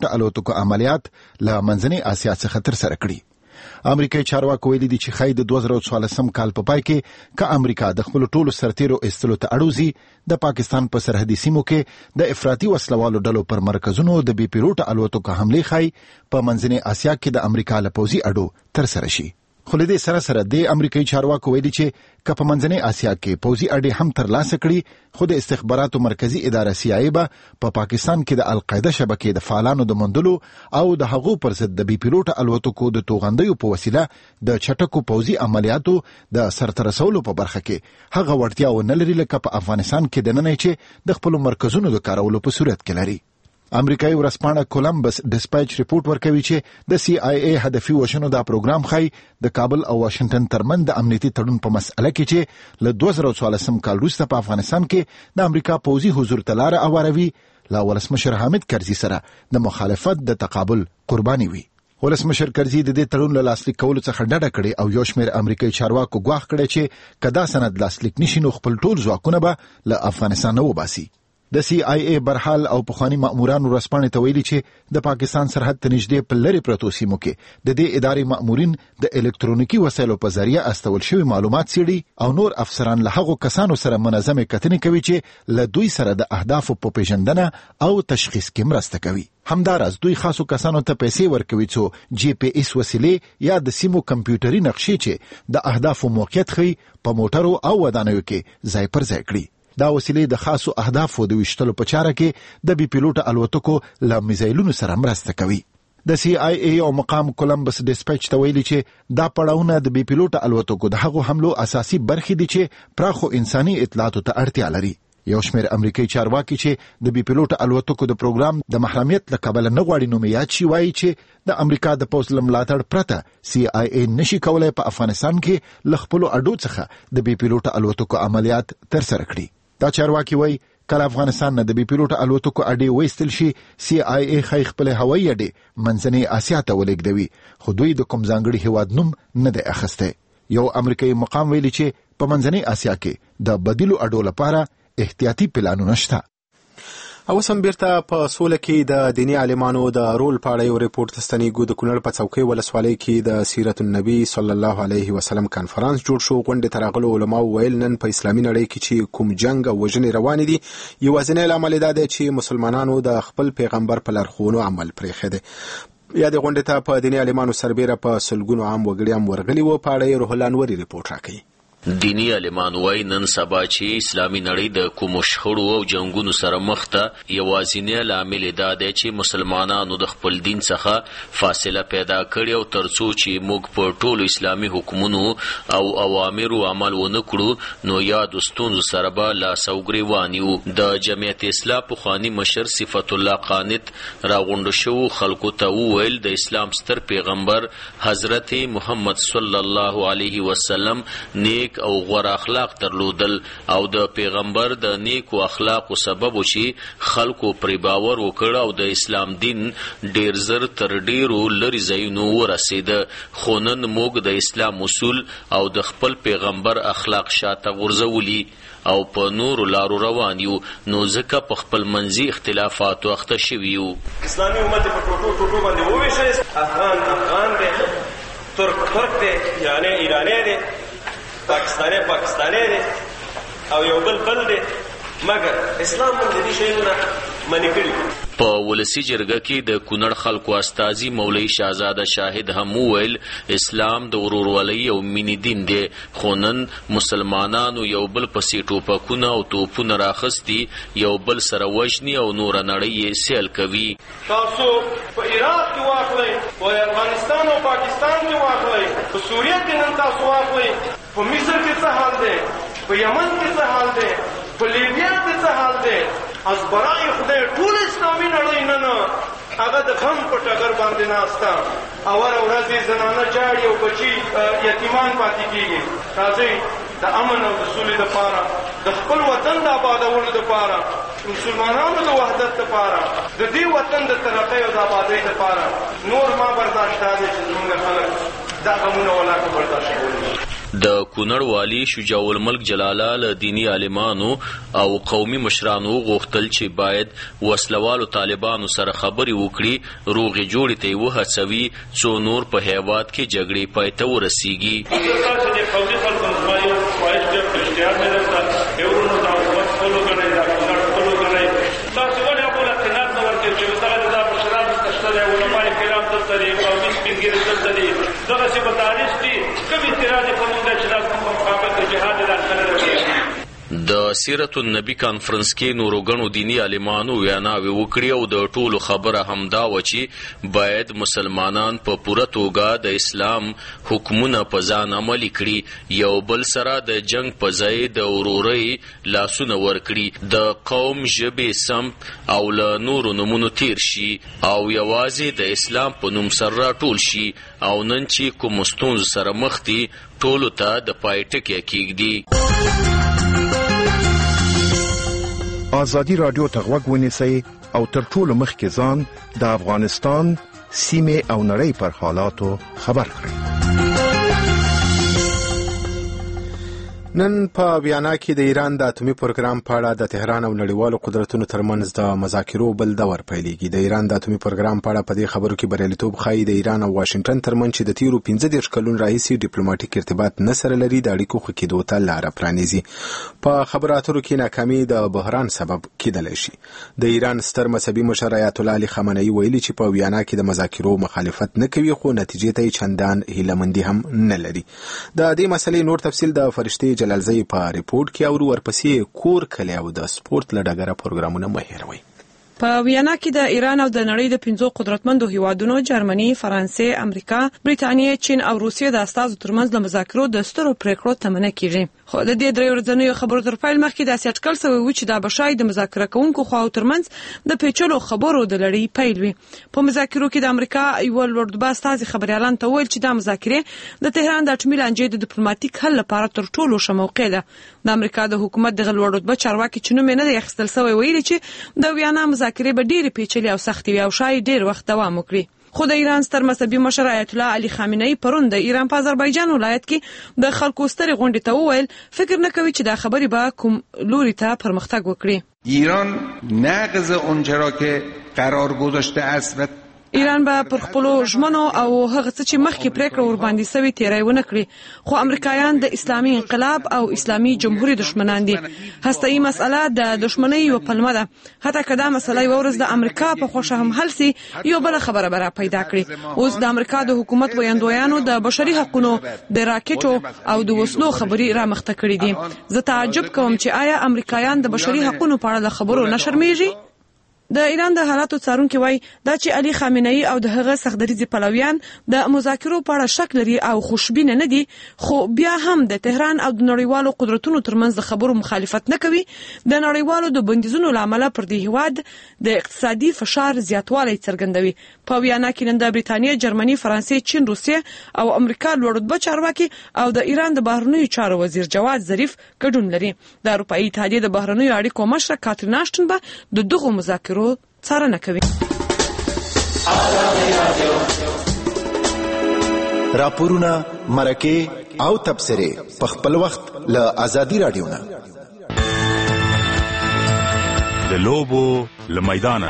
پیلوټه الوتکو عملیات له منځنۍ اسیا څخه ترسره کړي. امریکایي چارواکو ویلي دي چې ښایي د 2014 کال په پای کې که امریکا د خپلو ټولو سرتیرو ایستلو ته اړوځي، د پاکستان په سرحدي سیمو کې د افراطي وسلوالو ډلو پر مرکزونو د بې پیلوټه الوتکو حملې ښایي په منځنۍ اسیا کې د امریکا له پوځي اډو ترسره شي. خو له دې سره د امریکایي چارواکو ویلي چې که په منځنۍ اسیا کې پوځي اډې هم ترلاسه کړي، خو د استخباراتو مرکزي اداره CIA به په پاکستان کې د القاعده شبکې د فعالانو د موندلو او د هغو پر ضد د بې پیلوټه الوتکو د توغندیو په وسیله د چټکو پوځي عملیاتو د سرته رسولو په برخه کې هغه وړتیا ونه لري لکه په افغانستان کې دننه چې د خپلو مرکزونو د کارولو په صورت کې لري. امریکایي ورځپاڼه کولمبس ډسپیچ رپورټ ورکوي چې د CIA هدفي وژنو دا پروګرام ښایي د کابل او واشنگټن ترمنځ د امنیتي تړون په مسأله کې چې له 2014 کال وروسته په افغانستان کې د امریکا پوځي حضور ته لاره هواروي، له ولسمشر حامد کرزي سره د مخالفت د تقابل قرباني وي. ولسمشر کرزي د دې تړون له لاسلیک کولو څخه ډډه کړې او یو شمېر امریکایي چارواکو ګواښ کړی چې که دا سند لاسلیک نشي نو خپل ټول ځواکونه به له افغانستان نه وباسي. د CIA برحال او پخواني ماموران ورځپاڼې ته ویلي چې د پاکستان سرحد ته نږدې په لرې پرتو سیمو کې د دې ادارې مامورین د الکترونیکي وسایلو په ذریعه استول شوي معلومات څېړي او نور افسران له هغو کسانو سره منظمې کتنې کوي چې له دوی سره د اهدافو په پیژندنه او تشخیص کې مرسته کوي. همداراز دوی خاصو کسانو ته پیسې ورکوي څو GPS وسیلې یا د سیمو کمپیوټري نقشې چې د اهدافو موقعیت ښیي په موټرو او ودانیو کې ځای پر ځای کړي. دا وسیلې د خاصو اهدافو د ویشتلو په چاره کې د بې پیلوټه الوتکو له میزایلونو سره مرسته کوي. د CIA او مقام کولمبس ډسپیچ ته ویلي چې دا پړاوونه د بې پیلوټه الوتکو د هغو حملو اساسي برخې دي چې پراخو انساني اطلاعاتو ته اړتیا لري. یو شمېر امریکایي چارواکي چې د بې پیلوټه الوتکو د پروګرام د محرمیت له کبله نه غواړي نوم یاد شي، وایي چې د امریکا د پوځ له ملاتړ پرته CIA نشي کولای په افغانستان کې له خپلو اډو څخه د بې پیلوټه الوتکو عملیات ترسره کړي. دا چارواکي وایي کله افغانستان نه د بې پیلوټه الوتکو اډې وایستل شي، CIA ښایي خپلې هوایي اډې منځنۍ اسیا ته ولېږدوي، خو دوی د کوم ځانګړي هیواد نوم نه دی اخیستی. یو امریکایي مقام ویلي چې په منځنۍ اسیا کې د بدیلو اډو لپاره احتیاطي پلانونه شته. اوس هم بیرته په سوله کې د دیني عالمانو د رول په اړه یو ریپورټ تستنیږو. د کونړ په څوکۍ ولسوالۍ کې د سیرت النبی صلی الله علیه وسلم کانفرنس جوړ شو. غونډې ته راغلو علماو ویل نن په اسلامي نړۍ کې چې کوم جنگ او وژنې روانې دي، یوازینی لامل دا دی چې مسلمانانو د خپل پیغمبر په لارښوونو عمل پرېښی دی. یا د غونډې ته په دیني عالمانو سربیره په سلګونو عام وګړي هم ورغلي وو. په اړه روح الله انوري ریپورټ راکوي. دینی عالمان وای نن سبا چې اسلامي نړۍ د کومو شخړو او جنگونو سره مخ ته یوازینی لامل دا دی چې مسلمانانو د خپل دین څخه فاصله پیدا کړي او ترڅو چې موږ په ټولو اسلامي حکمونو او اوامرو عمل ونه کړو نو یاد ستونزو سره به لاس او ګریوان یو. د جمعیت اسلام پخواني مشر صفت الله قانت راغونډ شو خلکو ته وویل د اسلام ستر پیغمبر حضرت محمد صلی الله علیه وسلم نیک او غوره اخلاق درلودل او د پیغمبر د نیکو اخلاقو سبب چې خلکو پر باور وکړ او د اسلام دین ډیر زر تر ډیرو لري ځایونو ورسید. خو نن موږ د اسلام اصول او د خپل پیغمبر اخلاق شاته غورځولي او په نورو لارو روان یو، نو ځکه په خپل منځي اختلافاتو اخته شوي یو. اسلامي امت په ټوټو باندې وویشل، افغان دی، ترک دی، ایرانی دی، پاکستانی دی او یو بل دی، مګر اسلام موږ د دې شیونو منع کړي. په ولسی جرګه کې د کونړ خلکو استازي مولوي شهزاده شاهد هم وویل اسلام د ورورولۍ او مینې دین دی، خو نن مسلمانانو یو بل پسې ټوپکونه او توپونه راخستي، یو بل سره وژني او نوره نړۍ یې سیل کوي. تاسو په عراق کې واخلئ، په افغانستان او پاکستان کې واخلئ، په سوریه کې نن تاسو واخلئ، په مصر کې څه حال دی، په یمن کې څه حال دی، په لیبیا کې څه حال دی. از برای خدای ټول اسلامي نړۍ نن هغه د غم په ټغر باندې ناسته، اوله ورځ زنانه جاړي او بچي یتیمان پاتې کېږي. راځئ د امن او د سولې دپاره، د خپل وطن د آبادولو دپاره، مسلمانانو د وحدت دپاره، د دې وطن د ترقۍ او د آبادۍ دپاره نور ما برداشت دی چې زموږ خلک دا غمونه ولاکه برداشت کولی. د کونړ والی شجاع الملک جلاله له دینی عالمانو او قومي مشرانو غوښتل چې باید وسلوالو طالبانو سره خبرې وکړي، روغې جوړې ته یې وهڅوي څو نور په هیواد کې جګړې پای ته ورسیږي. د سیرت النبی کانفرنس کې نورو غنو دینی عالمانو ویناوې وکړې او د ټولو خبره همدا و چې باید مسلمانان په پوره توګه د اسلام حکمونه په ځان عملي کړي، یو بل سره د جنگ په ځای د ورورۍ لاسونه ورکړي، د قوم ژبې سمت او له نورو نومونو تیر شي او یوازې د اسلام په نوم سره راټول شي او نن چې کوم ستونزو سره مخ دي ټولو ته د پای ټکی کېږدي. آزادی رادیو ته غوږ ونیسئ او تر ټولو مخکې ځان د افغانستان سیمې او نړۍ پر حالاتو خبر کړئ. نن په ویانا کې د ایران د اتومي پروګرام په اړه د تهران او نړیوالو قدرتونو ترمنځ د مذاکرو بل دور پیلېږي. د ایران د اتومي پروګرام په اړه په دې خبرو کې بریالیتوب ښایي د ایران او واشنگټن ترمنځ چې د تیرو 15 کلونو راهیسې ډیپلوماټیک ارتباط نه سره لري د اړیکو ښه کېدو ته لاره پرانیزي. په خبرو اترو کې ناکامي د بحران سبب کېدلی شي. د ایران ستر مذهبي مشر آیت الله علي خامنه‌ای ویلي چې په ویانا کې د مذاکرو مخالفت نه کوي، خو نتیجې ته چندان هیله‌مندي هم نه لري. د دې مسلې نور تفصیل د فرشتي جلالزی په ریپورت کې او ورپسې کور کلی او د سپورت له ډګره پروګرامونه مه هېروئ. په ویانا کې د ایران او د نړۍ د 5 قدرتمندو هیوادونو جرمني، فرانسې، امریکا، بریتانیا، چین او روسیې د استازو ترمنځ د مذاکرو د سترو پریکړو تمنه کیږي. خو د دې درې ورځنیو خبرو تر پیل مخکې د سیاټکل سوي و چې د بشای د مذاکره کوونکو خواو ترمنځ د پیچلو خبرو د لړۍ پیل وي. په مذاکرو کې د امریکا یو لوړ استازي خبريالان ته ویل چې د مذاکرې د تهران د اټومي لانجې د ډیپلوماټیک حل لپاره تر ټولو ښه موقع ده. د امریکا د حکومت د لوړ چارواکي چې نوم نه دی اخیستل سوی ویلي چې د ویانا مذاکرې به ډېرې پیچلې او سختې وي او شاید ډېر وخت دوام وکړي. خو د ایران ستر مذهبي مشر آیت الله علي خامنه‌ای پرون د ایران په آذربایجان ولایت کې د خلکو سترې غونډې ته وویل فکر نه کوي چې دا خبرې به کوم لوري ته پرمختګ وکړي. ایران نقض اونچه را که قرار گذاشته است و ایران به پر خپل ژمنو او هغه څه چې مخکې پریکړه ور باندې سوي تیری ونه کړي. خو امریکایان د اسلامي انقلاب او اسلامي جمهوریت دشمنان دي. هسته‌ای مسأله د دشمنی یو پلمه ده. حتی کدا مسله یو ورځ د امریکا په خوښه هم حل سي یو بل خبره برا پیدا کړي. اوس د امریکا د حکومت ویاندویانو د بشري حقوقو د راکټو او د وسلو خبري را مخته کړي دي. زه تعجب کوم چې آیا امریکایان د بشري حقوقو په اړه خبرو نه شرمېږي. د ایران د حالاتو څارونکي وایي دا چې علي خامنه‌ای او د هغه سختدریځي پلویان د مذاکرو په اړه شک لري او خوشبینه نه دي، خو بیا هم د تهران او د نړیوالو قدرتونو ترمنځ د خبرو مخالفت نه کوي. د نړیوالو د بندیزونو لامل پر دې هیواد د اقتصادي فشار زیاتوالی څرګندوي. په ویانا کې نن د بریتانیا، جرمني، فرانسې، چین، روسیې او امریکا لوړ چارواکي او د ایران د بهرنیو چارو وزیر جواد ظریف ګډون لري. د اروپאי اتحادیې د بهرنیو اړیکو مشره کاترین آشټن به د دغو مذاکرو څارنه کوي. راپورونه، مرکې او تبصرې په خپل وخت له آزادي رادیو نه. د لوبو له میدانه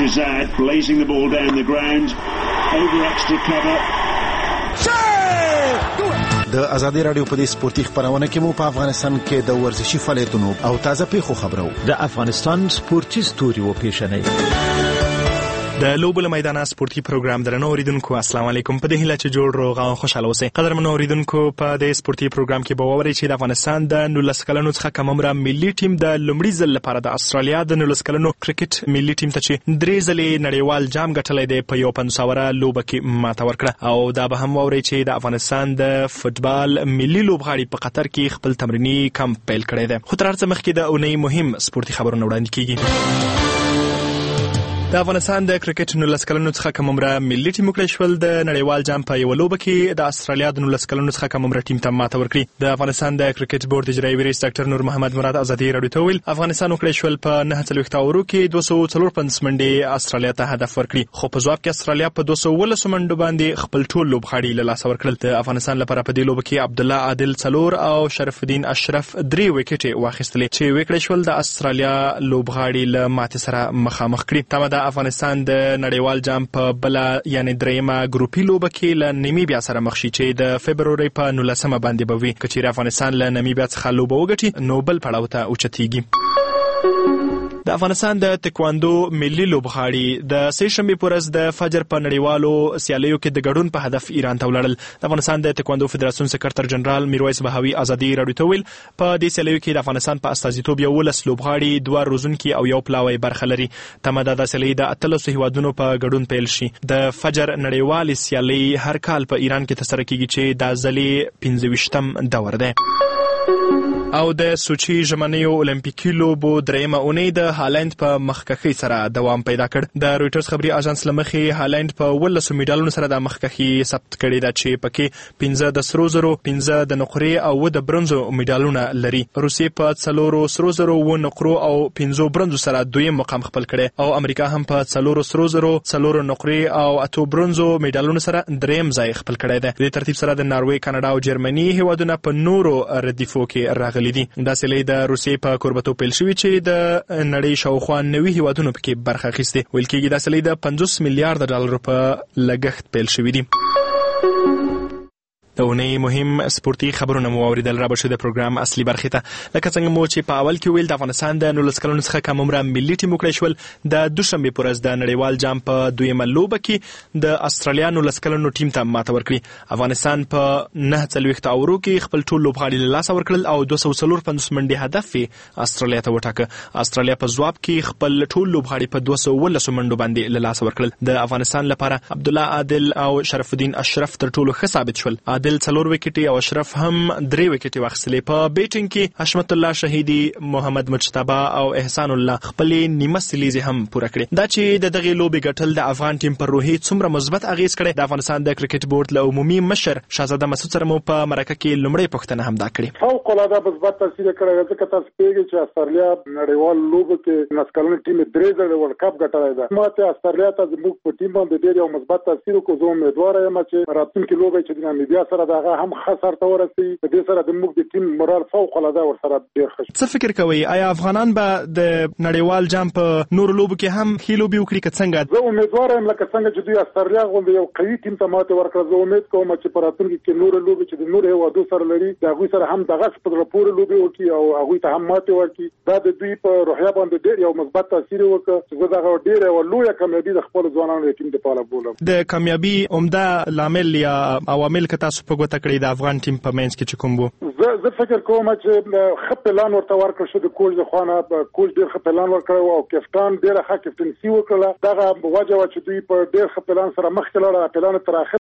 د آزادي رادیو په دې سپورتي خبرونه کې مو په افغانستان کې د ورزشي فعالیتونو او تازه پیښو خبرو د افغانستان سپورتي ستوري او پیښنې د لوبو له میدانه سپورتي پروګرام درنو اوریدونکو السلام علیکم. په دې هیله چې جوړ روغ او خوشاله اوسئ. قدرمنو اوریدونکو په دې سپورتي پروګرام کې به واورئ چې د افغانستان د 19 کلنو څخه کم عمره ملي ټیم د لومړي ځل لپاره د استرالیا د 19 کلنو کرکټ ملي ټیم ته چې 3 ځلې نړیوال جام ګټلی دی په یو 500 لوبه کې ماته ورکړه. او دا به هم واورئ چې د افغانستان د فوتبال ملي لوبغاړي په قطر کې خپل تمرینی کمپ پیل کړی دی. خو تر هر څه مخکې د اونۍ مهم سپورتي خبرونه وړاندې کیږي. د افغانستان د کرکټ 19 کلنو څخه کم عمره ملي ټیم وکړی شول د نړیوال جام په یو لوبه کې د استرالیا د 19 کلنو څخه کم عمره ټیم ته ماته ورکړي. د افغانستان د کرکټ بورډ اجرایي رئیس ډاکټر نور محمد مراد ازادي راډیو ته ویل افغانستان وکړی شول په 49 اورو کې 245 منډې استرالیا ته هدف ورکړي، خو په ځواب کې استرالیا په 219 منډو باندې خپل ټول لوبغاړي له لاسه ورکړل. د افغانستان لپاره په دې لوبه کې عبدالله عادل 4 او شرف الدین اشرف 3 وکټې واخیستلې چې وکړی شول د استرالیا لوبغاړي له ماتې سره مخامخ کړي. تمه د افغانستان د نړیوال جام په بل یعنی دریمه ګروپي لوبه کې له نیمیبیا سره مخ شي چې د فبروري په 19 باندې به وي. کچېر افغانستان له نیمیبیا څخه لوبه وګټي نو بل پړاو ته اوچتېږي. د افغانستان د تکواندو ملي لوبغاړي د سې شنبې پر ورځ د فجر په نړیوالو سیالیو کې د ګډون په هدف ایران ته ولاړل. د افغانستان د تکواندو فدراسیون سکرټر جنرال میرویس بهاوي ازادي راډیو ته ویل په دې سیالیو کې د افغانستان په استازیتوب 11 لوبغاړي، 2 روزونکي او 1 پلاوی برخه لري. تمه د سیالۍ د 13 هیوادونو په ګډون پیل شي. د فجر نړیوال سیالۍ هر کال په ایران کې ترسره کیږي چې د ځلې 25م دور دی. او د سوچي ژمنیو اولمپیکي لوبو دریمه اونۍ د هالند په مخکخي سره دوام پیدا کړ. د رويټرز خبري اژانس لمخې هالند په 12 میډالونو سره د مخکخي ثبت کړي دا چې پکې 15 د سرو زرو، 15 د نقرې او د برونزو میډالونه لري. روسیې په 4 سرو زرو، 1 نقرو او 15 برونزو سره دویم مقام خپل کړي او امریکا هم په 4 سرو زرو، 4 نقرې او 8 برونزو میډالونو سره دریم ځای خپل کړي دی. د ترتیب سره د ناروې، کاناډا او جرمني هیوادونه په نورو ردیفو کې راغلي دي. دا سیالۍ د روسیې په کوربتو پیل شوې چې د نړۍ شاوخوا 90 هیوادونو پکې برخه اخیستې. ویل کېږي دا سیالۍ د 50 میلیارډ ډالرو په لګښت پیل شوې دي. د اونۍ مهم سپورتي خبرونه مو اوریدل. را به شو د پروګرام اصلي برخې ته. لکه څنګه مو چې په اول کې ویل د افغانستان د 19 کلونو څخه کم عمره ملي ټیم وکړی شول د دوشنبه پر ورځ د نړیوال جام په دویمه لوبه کې د استرالیا 19 کلونو ټیم ته ماته ورکړي. افغانستان په 49 اورو کې خپل ټول لوبغاړي له لاسه ورکړل او 245 منډې هدف استرالیا ته وټاکه. استرالیا په ځواب کې خپل ټول لوبغاړي په 219 منډو باندې له لاسه ورکړل. د افغانستان لپاره عبدالله عادل او شرف الدین اشرف تر ټولو ښه ثابت شول. عادل 4 وکټې او اشرف هم 3 وکټې واخیستلې. په بیټینګ کې حشمت الله شهیدی، محمد مجتبی او احسان الله خپل نیمه سلیزه هم پوره کړې. دا چې د دغه لوبې ګټل د افغان ټیم پر روحي څومره مثبت اغیز کړي د افغانستان د کرکټ بورډ له عمومي مشر شاهزاده مسعود سره مو په مرکه کې لومړی پوښتنه هم دا کړې. فوق العاده مثبت تاثیر کړی ځکه تاسو پیږئ چې استرالیا نړیوال لوبه کې نسکلن ټیم 3 ځله ورلد کپ ګټلی ده. ماته استرالیا ته زموږ په ټیم باندې ډېر یو مثبت تاثیر وکړ. زه امیدوار یم چې راتلونکي لوبه چې د نامبیا سره دغه هم خسر ته ورسي. د دې سره د موږ د ټیم مورال فوق العاده ور سره ډیر ښه. څه فکر کوئ آیا افغانان به د نړیوال جام په نور لوبو کې هم ښه لوبي وکړي که څنګه؟ زه امیدوار یم لکه څنګه چې دوی استرالیا غوندې یو قوي ټیم ته ماته ورکړه. زه امید کوم چې په راتلونکي کې نور لوبي چې د نور هیوادو سره لري د هغوی سره هم دغه په راپور لوبي وکړي او هغوی ته هم ماته ورکړي. دا د دوی په روحیه باندې ډیر یو مثبت تاثیر وکړ چې زه دغه ډیر یو لویه کامیابي د خپل ځوانانو ټیم لپاره بولم. د کامیابي عمده لامل یا عوامل که تاسو په ګوته کړئ د افغان ټیم په منځ کې چې کوم وو؟ زه فکر کوم چې ښه پلان ورته ورکړ شو د کوچ د خوانه. کوچ ډېر ښه پلان ورکړ او کپټان ډېر ښه کپټنسي وکړه. دغه وجه و چې دوی په ډېر ښه پلان سره مخکې لاړل. پلان تر اخر